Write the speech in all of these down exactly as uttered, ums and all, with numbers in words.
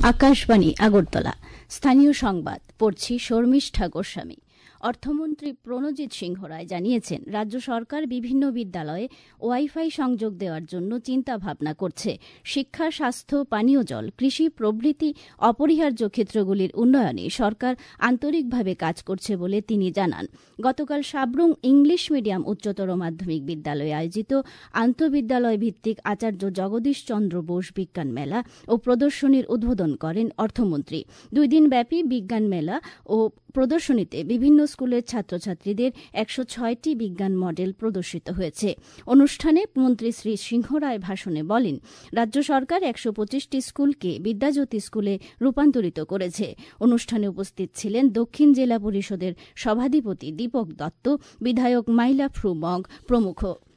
আকাশবাণী আগরতলা। স্থানীয় সংবাদ পড়ছি শর্মিষ্ঠা গোস্বামী। অর্থমন্ত্রী প্রণজিৎ সিংহ রায় জানিয়েছেন, রাজ্য সরকার বিভিন্ন বিদ্যালয়ে ওয়াইফাই সংযোগ দেওয়ার জন্য চিন্তা ভাবনা করছে। শিক্ষা, স্বাস্থ্য, পানীয় জল, কৃষি প্রভৃতি অপরিহার্য ক্ষেত্রগুলির উন্নয়নে সরকার আন্তরিকভাবে কাজ করছে বলে তিনি জানান। গতকাল সাব্রুম ইংলিশ মিডিয়াম উচ্চতর মাধ্যমিক বিদ্যালয়ে আয়োজিত আন্তঃবিদ্যালয় ভিত্তিক আচার্য জগদীশ চন্দ্র বোস বিজ্ঞান মেলা ও প্রদর্শনীর উদ্বোধন করেন অর্থমন্ত্রী। দুই দিনব্যাপী বিজ্ঞান মেলা ও প্রদর্শনীতে বিভিন্ন স্কুলের ছাত্রছাত্রীদের একশো ছয়টি বিজ্ঞান মডেল প্রদর্শিত হয়েছে। অনুষ্ঠানে মন্ত্রী শ্রী সিংহ রায় ভাষণে বলেন, রাজ্য সরকার একশো পঁচিশটি স্কুলকে বিদ্যাজ্যোতি স্কুলে রূপান্তরিত করেছে। অনুষ্ঠানে উপস্থিত ছিলেন দক্ষিণ জেলা পরিষদের সভাধিপতি দীপক দত্ত, বিধায়ক মাইলা ফ্রুমগ প্রমুখ।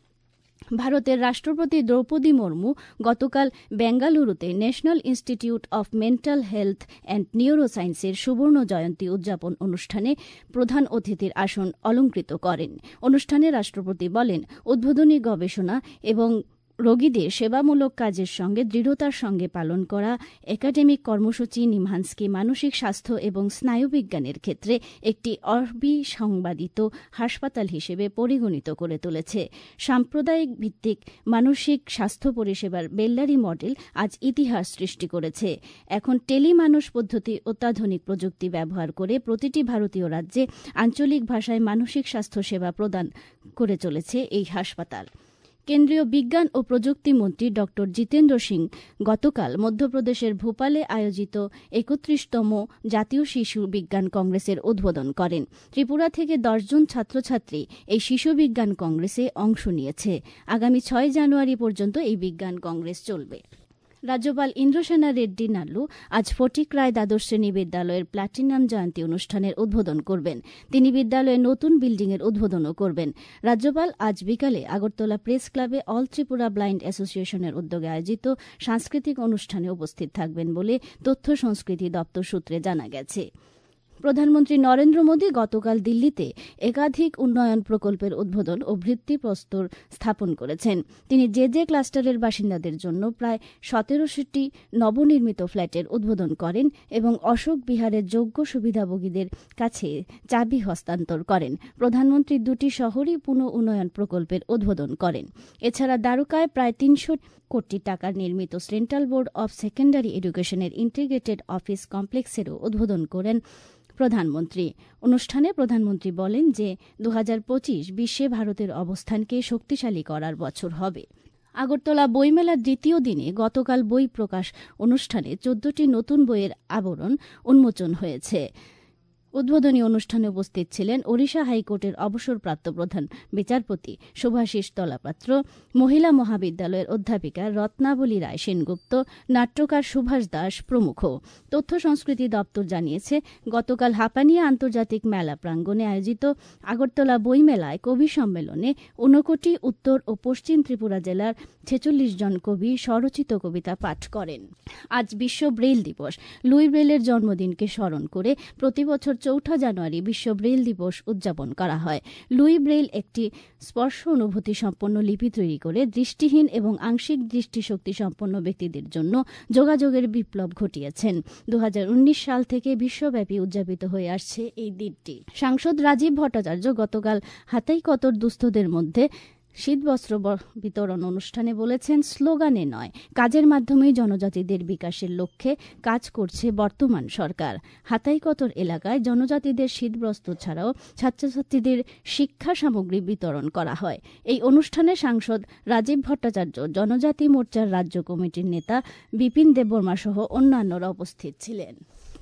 ভারতের রাষ্ট্রপতি দ্রৌপদী মুর্মু গতকাল বেঙ্গালুরুতে National Institute of Mental Health and নিউরোসায়েন্সের সুবর্ণ জয়ন্তী উদযাপন অনুষ্ঠানে প্রধান অতিথির আসন অলঙ্কৃত করেন। অনুষ্ঠানে রাষ্ট্রপতি বলেন, উদ্বোধনী গবেষণা এবং রোগীদের সেবামূলক কাজের সঙ্গে দৃঢ়তার সঙ্গে পালন করা একাডেমিক কর্মসূচি নিমহান্সকে মানসিক স্বাস্থ্য এবং স্নায়ুবিজ্ঞানের ক্ষেত্রে একটি অবিসংবাদিত হাসপাতাল হিসেবে পরিগণিত করে তুলেছে। সাম্প্রদায়িক ভিত্তিক মানসিক স্বাস্থ্য পরিষেবার বেল্লারি মডেল আজ ইতিহাস সৃষ্টি করেছে। এখন টেলিমানস পদ্ধতি অত্যাধুনিক প্রযুক্তি ব্যবহার করে প্রতিটি ভারতীয় রাজ্যে আঞ্চলিক ভাষায় মানসিক স্বাস্থ্য সেবা প্রদান করে চলেছে এই হাসপাতাল। কেন্দ্রীয় বিজ্ঞান ও প্রযুক্তি মন্ত্রী ড জিতেন্দ্র সিং গতকাল মধ্যপ্রদেশের ভোপালে আয়োজিত একত্রিশতম জাতীয় শিশু বিজ্ঞান কংগ্রেসের উদ্বোধন করেন। ত্রিপুরা থেকে দশজন ছাত্রছাত্রী এই শিশু বিজ্ঞান কংগ্রেসে অংশ নিয়েছে। আগামী ছয় জানুয়ারি পর্যন্ত এই বিজ্ঞান কংগ্রেস চলবে। রাজ্যপাল ইন্দ্রসেনা রেড্ডি নাল্লু আজ ফটিকরায় দ্বাদশ শ্রেণী বিদ্যালয়ের প্লাটিনাম জয়ন্তী অনুষ্ঠানের উদ্বোধন করবেন। তিনি বিদ্যালয়ের নতুন বিল্ডিংয়ের উদ্বোধনও করবেন। রাজ্যপাল আজ বিকালে আগরতলা প্রেস ক্লাবে অল ত্রিপুরা ব্লাইন্ড অ্যাসোসিয়েশনের উদ্যোগে আয়োজিত সাংস্কৃতিক অনুষ্ঠানে উপস্থিত থাকবেন বলে তথ্য সংস্কৃতি দপ্তর সূত্রে জানা গেছে। প্রধানমন্ত্রী নরেন্দ্র মোদী গতকাল দিল্লিতে একাধিক উন্নয়ন প্রকল্পের উদ্বোধন ও ভিত্তিপ্রস্তর স্থাপন করেছেন। তিনি জে জে ক্লাস্টারের বাসিন্দাদের জন্য প্রায় সতেরোশোটি নবনির্মিত ফ্ল্যাটের উদ্বোধন করেন এবং অশোক বিহারের যোগ্য সুবিধাভোগীদের কাছে চাবি হস্তান্তর করেন। প্রধানমন্ত্রী দুটি শহরই পুনঃ উন্নয়ন প্রকল্পের উদ্বোধন করেন। এছাড়া দ্বারকায় প্রায় তিনশো কোটি টাকার নির্মিত সেন্ট্রাল বোর্ড অব সেকেন্ডারি এডুকেশনের ইন্টিগ্রেটেড অফিস কমপ্লেক্সেরও উদ্বোধন করেন প্রধানমন্ত্রী। অনুষ্ঠানে প্রধানমন্ত্রী বলেন যে দু হাজার পঁচিশ বিশ্বে ভারতের অবস্থানকে শক্তিশালী করার বছর হবে। আগরতলা বইমেলার দ্বিতীয় দিনে গতকাল বই প্রকাশ অনুষ্ঠানে চোদ্দটি নতুন বইয়ের আবরণ উন্মোচন হয়েছে। উদ্বোধনী অনুষ্ঠানে উপস্থিত ছিলেন ওড়িশা হাইকোর্টের অবসরপ্রাপ্ত প্রধান বিচারপতি শুভাশিস তলাপাত্র, মহিলা মহাবিদ্যালয়ের অধ্যাপিকা রত্নাবলী রায় সেনগুপ্ত, নাট্যকার সুভাষ দাস প্রমুখ। তথ্য সংস্কৃতি দপ্তর জানিয়েছে, গতকাল হাপানিয়া আন্তর্জাতিক মেলা প্রাঙ্গণে আয়োজিত আগরতলা বইমেলায় কবি সম্মেলনে ঊনকোটি উত্তর ও পশ্চিম ত্রিপুরা জেলার ছেচল্লিশ জন কবি স্বরচিত কবিতা পাঠ করেন। আজ বিশ্ব ব্রেইল দিবস। লুই ব্রেইলের জন্মদিনকে স্মরণ করে প্রতিবছর চৌঠা জানুয়ারি বিশ্ব ব্রেইল দিবস উদযাপন করা হয়। লুই ব্রেইল একটি স্পর্শ অনুভূতি সম্পন্ন লিপি তৈরি করে দৃষ্টিহীন এবং আংশিক দৃষ্টিশক্তি সম্পন্ন ব্যক্তিদের জন্য যোগাযোগের বিপ্লব ঘটিয়েছেন। দু হাজার উনিশ সাল থেকে বিশ্বব্যাপী উদযাপিত হয়ে আসছে এই দিনটি। সাংসদ রাজীব ভট্টাচার্য গতকাল হাতাইকতর দুস্থদের মধ্যে শীতবস্ত্র বিতরণ অনুষ্ঠানে বলেছেন, স্লোগানে নয়, কাজের মাধ্যমেই জনজাতিদের বিকাশের লক্ষ্যে কাজ করছে বর্তমান সরকার। হাতাইকতর এলাকায় জনজাতিদের শীতবস্ত্র ছাড়াও ছাত্রছাত্রীদের শিক্ষা সামগ্রী বিতরণ করা হয়। এই অনুষ্ঠানে সাংসদ রাজীব ভট্টাচার্য, জনজাতি মোর্চার রাজ্য কমিটির নেতা বিপিন দেববর্মা সহ অন্যান্যরা উপস্থিত ছিলেন।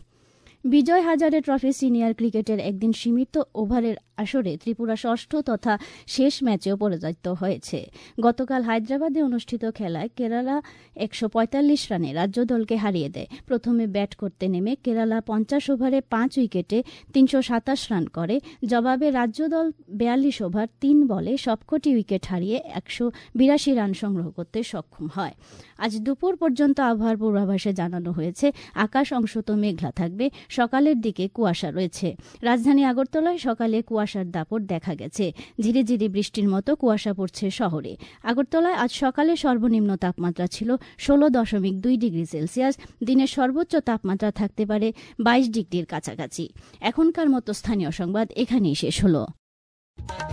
বিজয় হাজারে ট্রফি সিনিয়র ক্রিকেটের একদিন সীমিত ওভারের আসরে ত্রিপুরা ষষ্ঠ তথা শেষ ম্যাচেও পরাজিত হয়েছে। গতকাল হায়দ্রাবাদে অনুষ্ঠিত খেলায় কেরালা একশো পঁয়তাল্লিশ রানে রাজ্য দলকে হারিয়ে দেয়। প্রথমে ব্যাট করতে নেমে কেরালা পঞ্চাশ ওভারে পাঁচ উইকেটে তিনশো সাতাশ রান করে। জবাবে রাজ্য দল বেয়াল্লিশ ওভার তিন বলে সবকটি উইকেট হারিয়ে একশো বিরাশি রান সংগ্রহ করতে সক্ষম হয়। আজ দুপুর পর্যন্ত আবহাওয়ার পূর্বাভাসে জানানো হয়েছে, আকাশ অংশত মেঘলা থাকবে। সকালের দিকে কুয়াশা রয়েছে। রাজধানী আগরতলায় সকালে কুয়াশার দাপট দেখা গেছে। ধীরে ধীরে বৃষ্টির মতো কুয়াশা পড়ছে শহরে। আগরতলায় আজ সকালে সর্বনিম্ন তাপমাত্রা ছিল ষোলো দশমিক দুই ডিগ্রি সেলসিয়াস। দিনের সর্বোচ্চ তাপমাত্রা থাকতে পারে বাইশ ডিগ্রির কাছাকাছি। এখনকার মতো স্থানীয় সংবাদ এখানেই শেষ হলো।